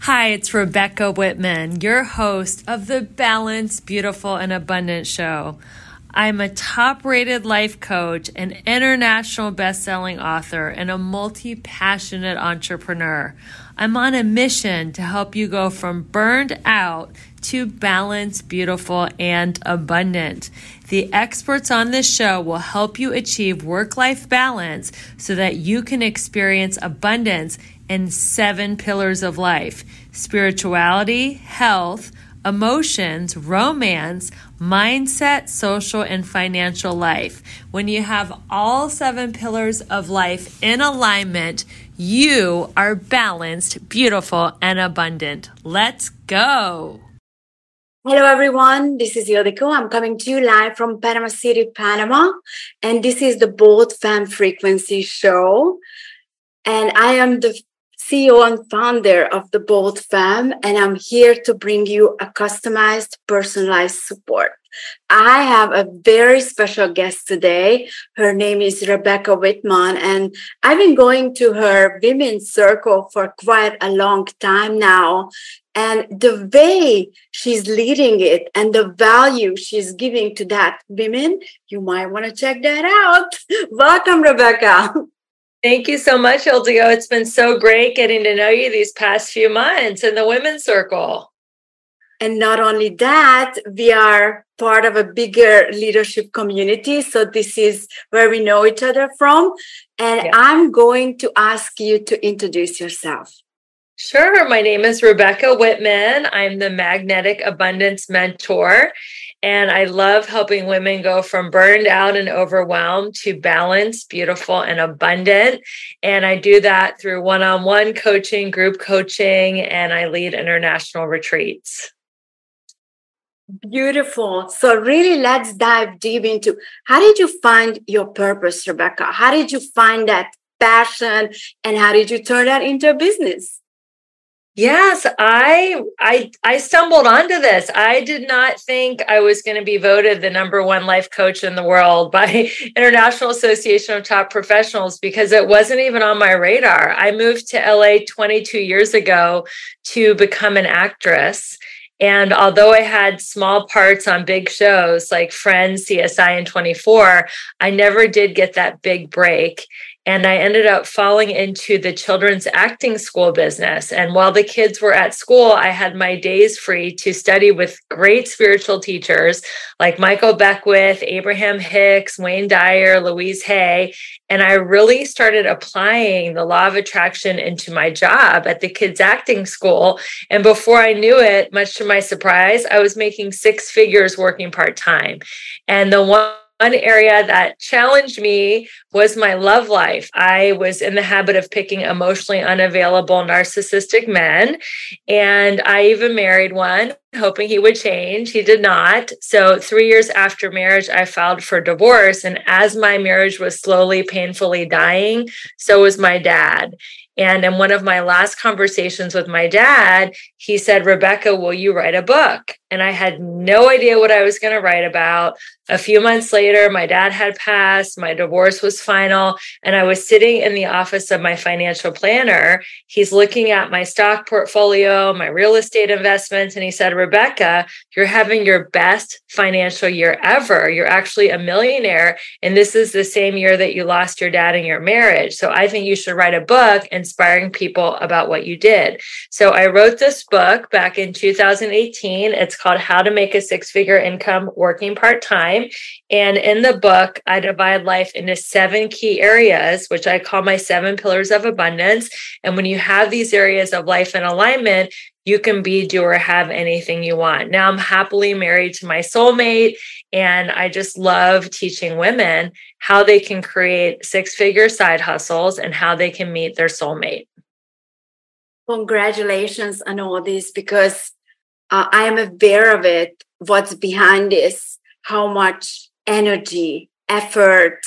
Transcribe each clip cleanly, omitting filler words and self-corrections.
Hi, it's Rebecca Whitman, your host of the Balanced, Beautiful, and Abundant Show. I'm a top-rated life coach, an international best-selling author, and a multi-passionate entrepreneur. I'm on a mission to help you go from burned out to balanced, beautiful, and abundant. The experts on this show will help you achieve work-life balance so that you can experience abundance in 7 pillars of life: spirituality, health, emotions, romance, mindset, social, and financial life. When you have all 7 pillars of life in alignment, you are balanced, beautiful, and abundant. Let's go. Hello, everyone. This is Yodiko. I'm coming to you live from Panama City, Panama. And this is the Bold Femme Frequency Show. And I am the CEO and founder of the Bold Femme, and I'm here to bring you a customized, personalized support. I have a very special guest today. Her name is Rebecca Whitman, and I've been going to her women's circle for quite a long time now. And the way she's leading it and the value she's giving to that women, you might want to check that out. Welcome, Rebecca. Thank you so much, Ildiko. It's been so great getting to know you these past few months in the Women's Circle. And not only that, we are part of a bigger leadership community. So this is where we know each other from. And I'm going to ask you to introduce yourself. Sure. My name is Rebecca Whitman. I'm the Magnetic Abundance Mentor. And I love helping women go from burned out and overwhelmed to balanced, beautiful, and abundant. And I do that through one-on-one coaching, group coaching, and I lead international retreats. Beautiful. So really, let's dive deep into how did you find your purpose, Rebecca? How did you find that passion and how did you turn that into a business? Yes, I stumbled onto this. I did not think I was going to be voted the #1 life coach in the world by International Association of Top Professionals because it wasn't even on my radar. I moved to LA 22 years ago to become an actress. And although I had small parts on big shows like Friends, CSI, and 24, I never did get that big break. And I ended up falling into the children's acting school business. And while the kids were at school, I had my days free to study with great spiritual teachers like Michael Beckwith, Abraham Hicks, Wayne Dyer, Louise Hay. And I really started applying the law of attraction into my job at the kids' acting school. And before I knew it, much to my surprise, I was making 6 figures working part-time. And the one area that challenged me was my love life. I was in the habit of picking emotionally unavailable, narcissistic men. And I even married one, hoping he would change. He did not. So 3 years after marriage, I filed for divorce. And as my marriage was slowly, painfully dying, so was my dad. And in one of my last conversations with my dad, he said, "Rebecca, will you write a book?" And I had no idea what I was going to write about. A few months later, my dad had passed. My divorce was final. And I was sitting in the office of my financial planner. He's looking at my stock portfolio, my real estate investments. And he said, "Rebecca, you're having your best financial year ever. You're actually a millionaire. And this is the same year that you lost your dad in your marriage. So I think you should write a book inspiring people about what you did." So I wrote this book back in 2018. It's called How to Make a 6-Figure Income Working Part-Time. And in the book, I divide life into 7 key areas, which I call my 7 pillars of abundance. And when you have these areas of life in alignment, you can be, do, or have anything you want. Now I'm happily married to my soulmate, and I just love teaching women how they can create 6-figure side hustles and how they can meet their soulmate. Congratulations on all this, because I am aware of it, what's behind this, how much energy, effort,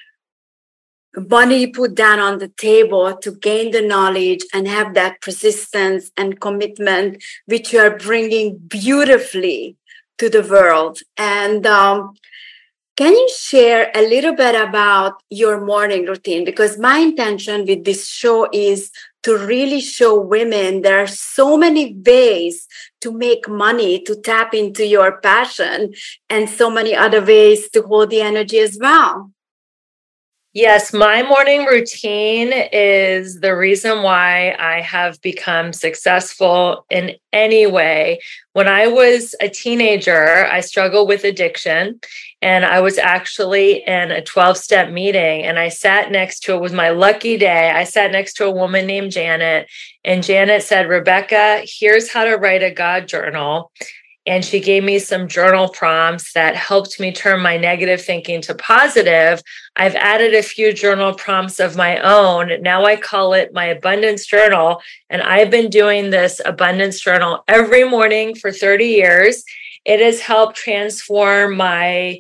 money you put down on the table to gain the knowledge and have that persistence and commitment, which you are bringing beautifully to the world. And can you share a little bit about your morning routine? Because my intention with this show is to really show women there are so many ways to make money, to tap into your passion, and so many other ways to hold the energy as well. Yes, my morning routine is the reason why I have become successful in any way. When I was a teenager, I struggled with addiction, and I was actually in a 12-step meeting, and I sat next to, it was my lucky day, I sat next to a woman named Janet, and Janet said, "Rebecca, here's how to write a God journal." And she gave me some journal prompts that helped me turn my negative thinking to positive. I've added a few journal prompts of my own. Now I call it my abundance journal. And I've been doing this abundance journal every morning for 30 years. It has helped transform my,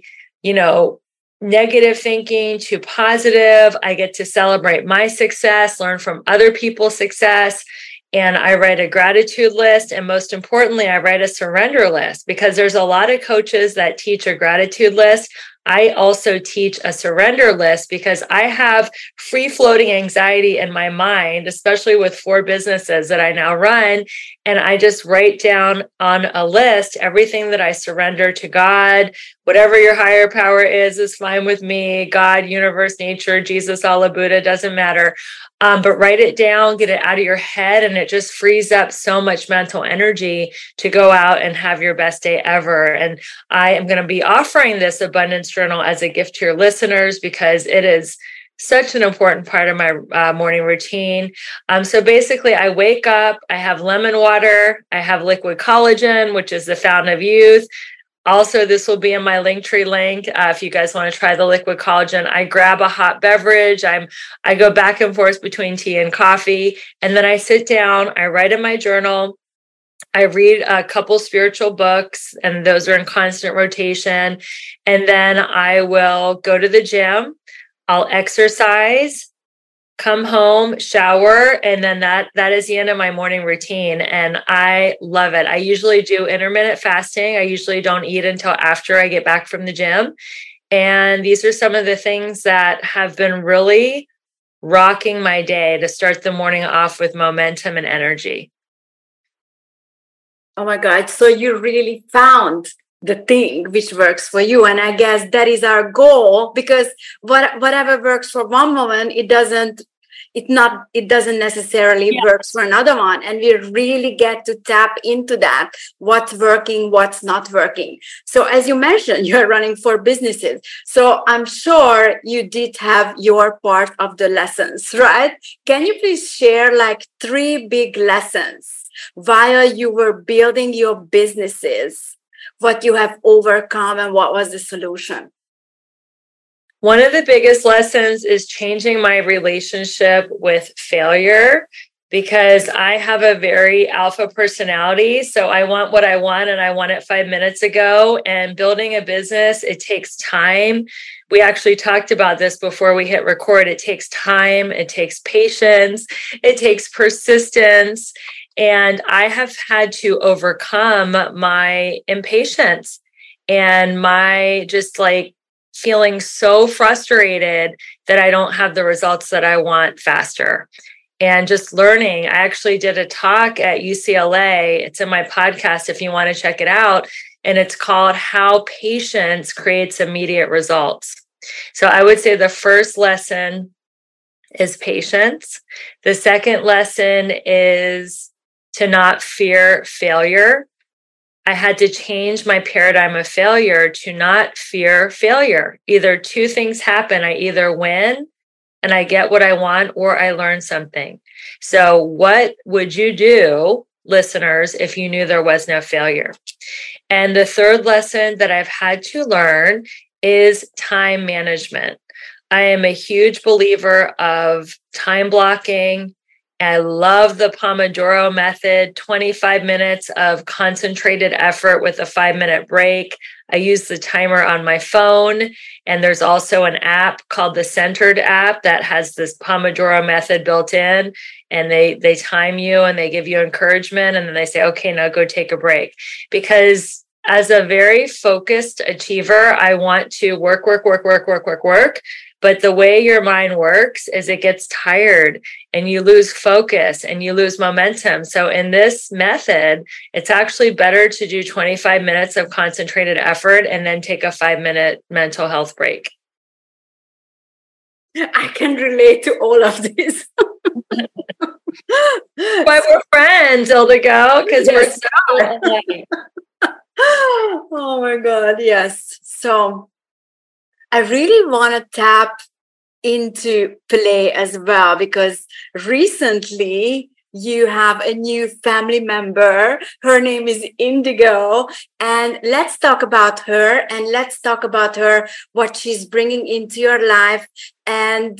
negative thinking to positive. I get to celebrate my success, learn from other people's success. And I write a gratitude list. And most importantly, I write a surrender list, because there's a lot of coaches that teach a gratitude list. I also teach a surrender list because I have free floating anxiety in my mind, especially with 4 businesses that I now run. And I just write down on a list everything that I surrender to God. Whatever your higher power is fine with me. God, universe, nature, Jesus, Allah, Buddha, doesn't matter. But write it down, get it out of your head, and it just frees up so much mental energy to go out and have your best day ever. And I am going to be offering this abundance journal as a gift to your listeners because it is such an important part of my morning routine. So basically, I wake up, I have lemon water, I have liquid collagen, which is the fountain of youth. Also, this will be in my Linktree link. If you guys want to try the liquid collagen, I grab a hot beverage. I go back and forth between tea and coffee, and then I sit down. I write in my journal. I read a couple spiritual books, and those are in constant rotation. And then I will go to the gym. I'll exercise, come home, shower, and then that is the end of my morning routine. And I love it. I usually do intermittent fasting. I usually don't eat until after I get back from the gym. And these are some of the things that have been really rocking my day to start the morning off with momentum and energy. Oh my God. So you really found the thing which works for you. And I guess that is our goal, because whatever works for one woman, it doesn't necessarily work for another one. And we really get to tap into that, what's working, what's not working. So as you mentioned, you're running 4 businesses. So I'm sure you did have your part of the lessons, right? Can you please share like 3 big lessons while you were building your businesses, what you have overcome and what was the solution? One of the biggest lessons is changing my relationship with failure, because I have a very alpha personality. So I want what I want, and I want it 5 minutes ago. And building a business, it takes time. We actually talked about this before we hit record. It takes time. It takes patience. It takes persistence. And I have had to overcome my impatience and my just like feeling so frustrated that I don't have the results that I want faster. And just learning. I actually did a talk at UCLA. It's in my podcast if you want to check it out. And it's called How Patience Creates Immediate Results. So I would say the first lesson is patience. The second lesson is to not fear failure. I had to change my paradigm of failure to not fear failure. Either 2 things happen. I either win and I get what I want, or I learn something. So what would you do, listeners, if you knew there was no failure? And the third lesson that I've had to learn is time management. I am a huge believer of time blocking. I love the Pomodoro method, 25 minutes of concentrated effort with a 5-minute break. I use the timer on my phone, and there's also an app called the Centered app that has this Pomodoro method built in, and they time you and they give you encouragement, and then they say, okay, now go take a break. Because as a very focused achiever, I want to work, But the way your mind works is it gets tired and you lose focus and you lose momentum. So in this method, it's actually better to do 25 minutes of concentrated effort and then take a 5-minute mental health break. I can relate to all of this. Why we're friends, Ildiko, because Yes. we're so Oh my God, yes. So I really want to tap into play as well, because recently you have a new family member. Her name is Indigo. And let's talk about her, and let's talk about her, what she's bringing into your life, and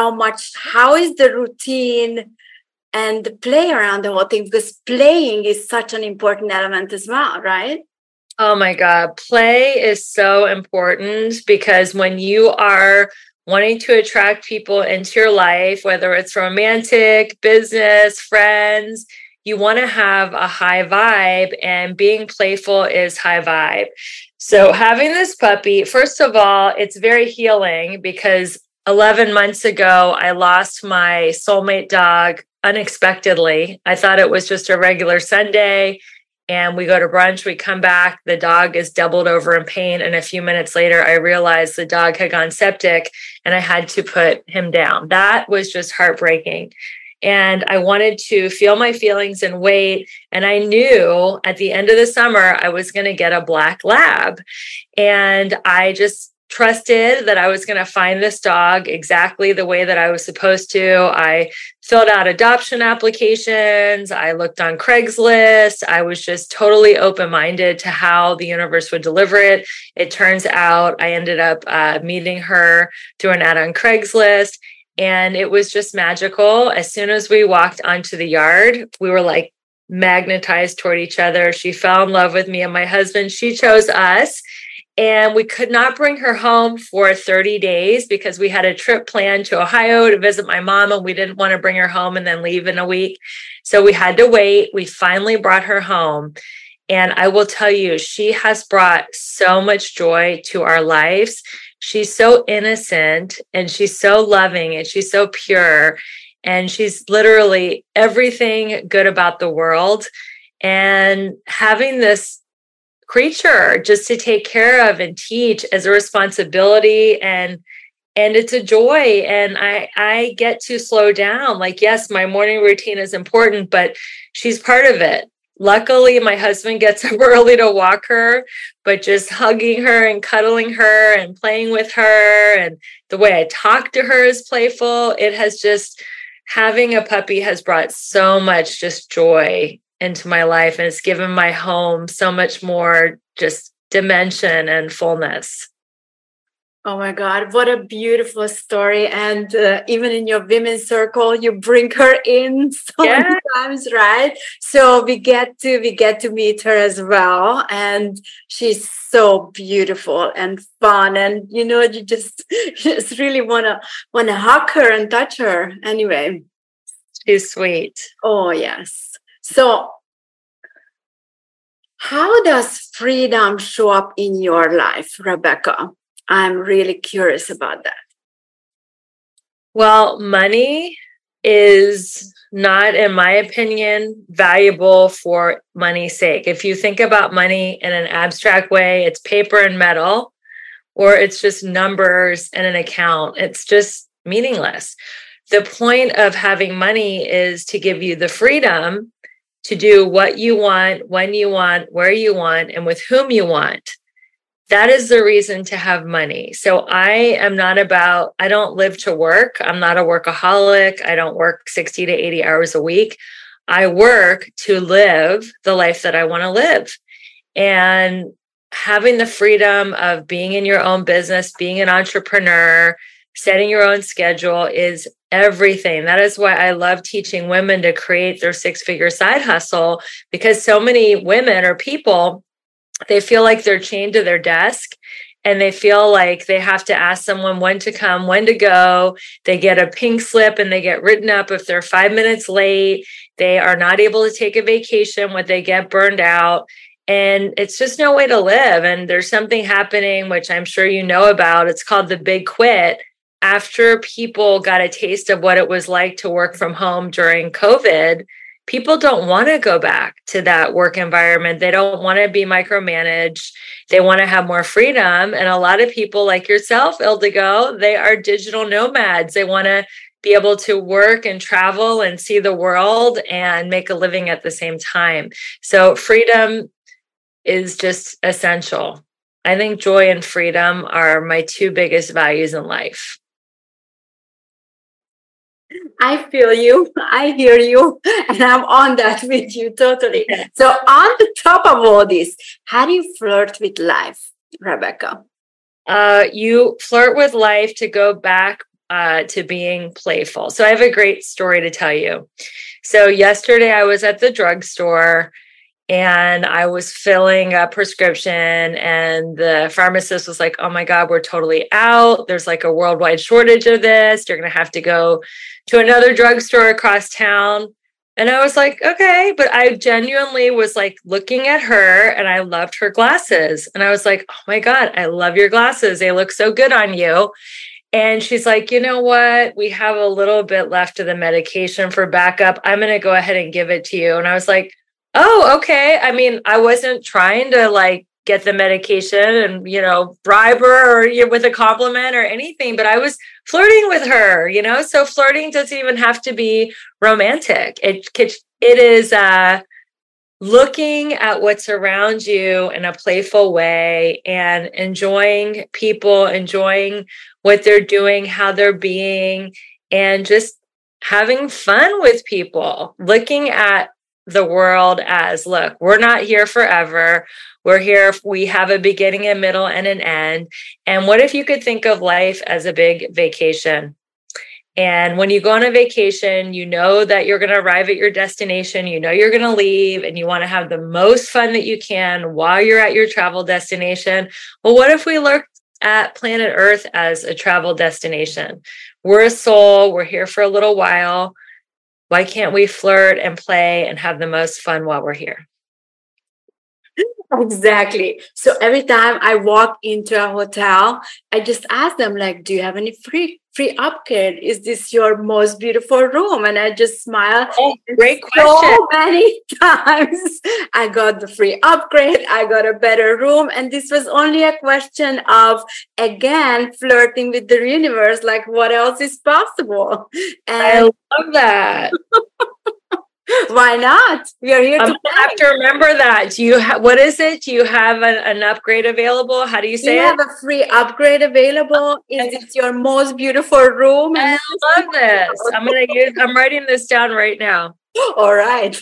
how is the routine and the play around the whole thing, because playing is such an important element as well, right? Oh my God. Play is so important, because when you are wanting to attract people into your life, whether it's romantic, business, friends, you want to have a high vibe, and being playful is high vibe. So having this puppy, first of all, it's very healing, because 11 months ago, I lost my soulmate dog unexpectedly. I thought it was just a regular Sunday. And we go to brunch, we come back, the dog is doubled over in pain. And a few minutes later, I realized the dog had gone septic and I had to put him down. That was just heartbreaking. And I wanted to feel my feelings and wait. And I knew at the end of the summer, I was going to get a black lab. And I just trusted that I was going to find this dog exactly the way that I was supposed to. I filled out adoption applications. I looked on Craigslist. I was just totally open-minded to how the universe would deliver it. It turns out I ended up meeting her through an ad on Craigslist, and it was just magical. As soon as we walked onto the yard, we were like magnetized toward each other. She fell in love with me and my husband. She chose us. And we could not bring her home for 30 days because we had a trip planned to Ohio to visit my mom, and we didn't want to bring her home and then leave in a week. So we had to wait. We finally brought her home. And I will tell you, she has brought so much joy to our lives. She's so innocent, and she's so loving, and she's so pure. And she's literally everything good about the world. And having this creature just to take care of and teach as a responsibility, and it's a joy. And I get to slow down. Like, yes, my morning routine is important, but she's part of it. Luckily, my husband gets up early to walk her, but just hugging her and cuddling her and playing with her, and the way I talk to her is playful. It has just, having a puppy has brought so much just joy into my life, and it's given my home so much more just dimension and fullness. Oh my God, what a beautiful story. And even in your women's circle, you bring her in so many times, right? So we get to meet her as well. And she's so beautiful and fun. And you just really wanna hug her and touch her. Anyway. She's sweet. Oh yes. So, how does freedom show up in your life, Rebecca? I'm really curious about that. Well, money is not, in my opinion, valuable for money's sake. If you think about money in an abstract way, it's paper and metal, or it's just numbers and an account. It's just meaningless. The point of having money is to give you the freedom to do what you want, when you want, where you want, and with whom you want. That is the reason to have money. So I don't live to work. I'm not a workaholic. I don't work 60 to 80 hours a week. I work to live the life that I want to live. And having the freedom of being in your own business, being an entrepreneur, setting your own schedule is everything. That is why I love teaching women to create their 6-figure side hustle, because so many women or people, they feel like they're chained to their desk, and they feel like they have to ask someone when to come, when to go. They get a pink slip and they get written up if they're 5 minutes late. They are not able to take a vacation when they get burned out. And it's just no way to live. And there's something happening, which I'm sure you know about. It's called the big quit, after people got a taste of what it was like to work from home during COVID, people don't want to go back to that work environment. They don't want to be micromanaged. They want to have more freedom. And a lot of people like yourself, Ildiko, they are digital nomads. They want to be able to work and travel and see the world and make a living at the same time. So freedom is just essential. I think joy and freedom are my two biggest values in life. I feel you. I hear you. And I'm on that with you totally. So on the top of all this, how do you flirt with life, Rebecca? You flirt with life to go back to being playful. So I have a great story to tell you. So yesterday I was at the drugstore and I was filling a prescription and the pharmacist was like, oh my God, we're totally out. There's like a worldwide shortage of this. You're going to have to go to another drugstore across town. And I was like, okay, but I genuinely was like looking at her and I loved her glasses. And I was like, oh my God, I love your glasses. They look so good on you. And she's like, you know what? We have a little bit left of the medication for backup. I'm going to go ahead and give it to you. And I was like, oh, okay. I mean, I wasn't trying to like get the medication and, you know, bribe her or with a compliment or anything, but I was flirting with her, you know? So flirting doesn't even have to be romantic. It is looking at what's around you in a playful way and enjoying people, enjoying what they're doing, how they're being, and just having fun with people, looking at the world as, look, we're not here forever. We're here. We have a beginning, a middle, and an end. And what if you could think of life as a big vacation? And when you go on a vacation, you know that you're going to arrive at your destination. You know you're going to leave and you want to have the most fun that you can while you're at your travel destination. Well, what if we looked at planet Earth as a travel destination? We're a soul. We're here for a little while. Why can't we flirt and play and have the most fun while we're here? Exactly. So every time I walk into a hotel, I just ask them, like, do you have any free upgrade? Is this your most beautiful room? And I just smile. Oh, great question. So many times I got the free upgrade. I got a better room. And this was only a question of, again, flirting with the universe. Like, what else is possible? And I love that. Why not? We are here to have to remember that. Do you what is it? Do you have an upgrade available? How do you say it? Do you have a free upgrade available? Is it your most beautiful room? I love this. I'm writing this down right now. All right.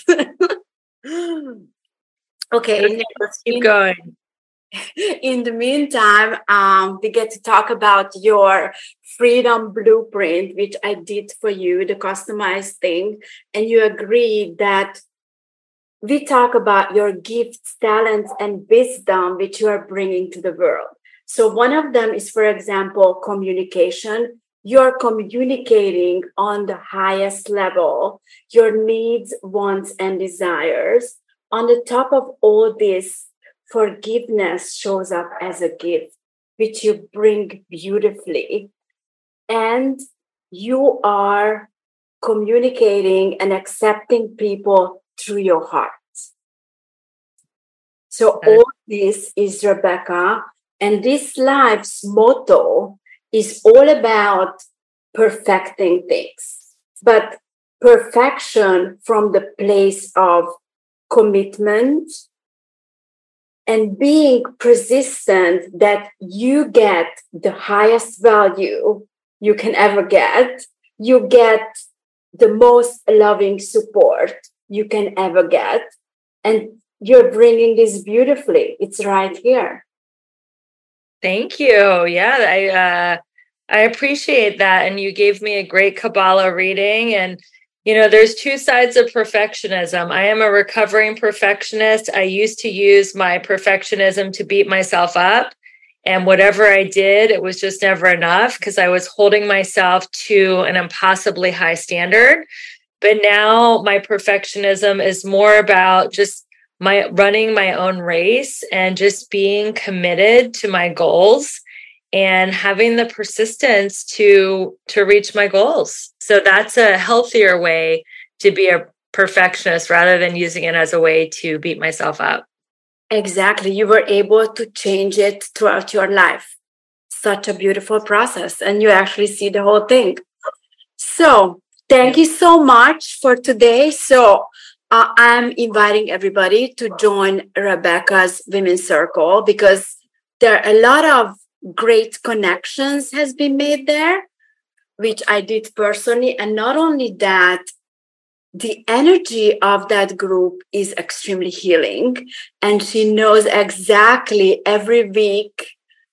Okay. Let's keep going. In the meantime, we get to talk about your freedom blueprint, which I did for you, the customized thing. And you agreed that we talk about your gifts, talents, and wisdom, which you are bringing to the world. So one of them is, for example, communication. You're communicating on the highest level, your needs, wants, and desires. On the top of all this, forgiveness shows up as a gift, which you bring beautifully. And you are communicating and accepting people through your heart. So all this is Rebecca. And this life's motto is all about perfecting things. But perfection from the place of commitment, and being persistent that you get the highest value you can ever get. You get the most loving support you can ever get. And you're bringing this beautifully. It's right here. Thank you. Yeah, I appreciate that. And you gave me a great Kabbalah reading. And you know, there's two sides of perfectionism. I am a recovering perfectionist. I used to use my perfectionism to beat myself up. And whatever I did, it was just never enough because I was holding myself to an impossibly high standard. But now my perfectionism is more about just running my own race and just being committed to my goals and having the persistence to reach my goals. So that's a healthier way to be a perfectionist rather than using it as a way to beat myself up. Exactly. You were able to change it throughout your life. Such a beautiful process. And you actually see the whole thing. So thank you so much for today. So I'm inviting everybody to join Rebecca's Women's Circle because there are a lot of great connections has been made there, which I did personally. And not only that, the energy of that group is extremely healing. And she knows exactly every week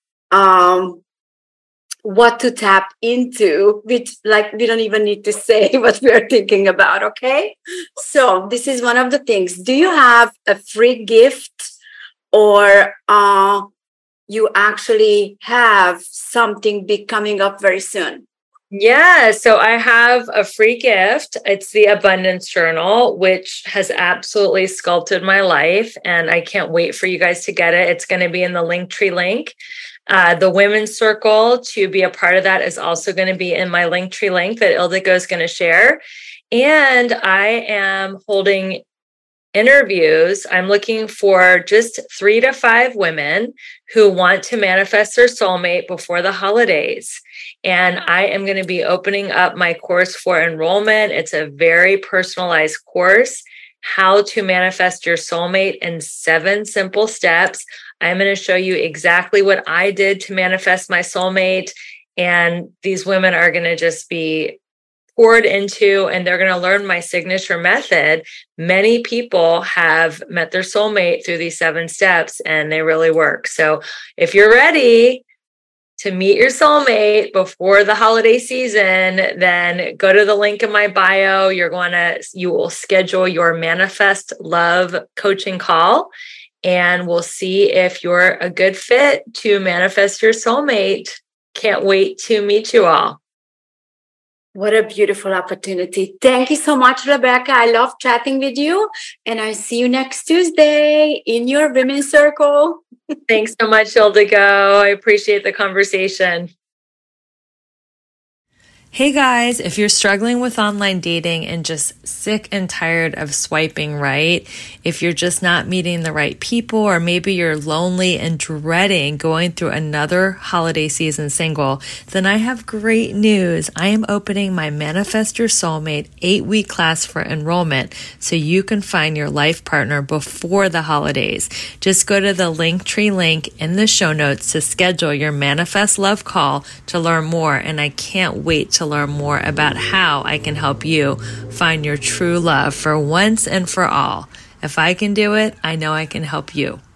what to tap into, which like we don't even need to say what we're thinking about, okay? So this is one of the things. Do you have a free gift or you actually have something big coming up very soon? Yeah, so I have a free gift. It's the Abundance Journal, which has absolutely sculpted my life. And I can't wait for you guys to get it. It's going to be in the Linktree link. The Women's Circle, to be a part of that, is also going to be in my Linktree link that Ildiko is going to share. And I am holding interviews. I'm looking for just 3 to 5 women who want to manifest their soulmate before the holidays. And I am going to be opening up my course for enrollment. It's a very personalized course, How to Manifest Your Soulmate in 7 Simple Steps. I'm going to show you exactly what I did to manifest my soulmate. And these women are going to just be poured into, and they're going to learn my signature method. Many people have met their soulmate through these 7 steps, and they really work. So if you're ready to meet your soulmate before the holiday season, then go to the link in my bio. You will schedule your Manifest Love coaching call, and we'll see if you're a good fit to manifest your soulmate. Can't wait to meet you all. What a beautiful opportunity. Thank you so much, Rebecca. I love chatting with you. And I see you next Tuesday in your Women's Circle. Thanks so much, Ildiko. I appreciate the conversation. Hey guys, if you're struggling with online dating and just sick and tired of swiping right, if you're just not meeting the right people, or maybe you're lonely and dreading going through another holiday season single, then I have great news. I am opening my Manifest Your Soulmate 8-week class for enrollment so you can find your life partner before the holidays. Just go to the Linktree link in the show notes to schedule your Manifest Love call to learn more, and I can't wait to learn more about how I can help you find your true love for once and for all. If I can do it, I know I can help you.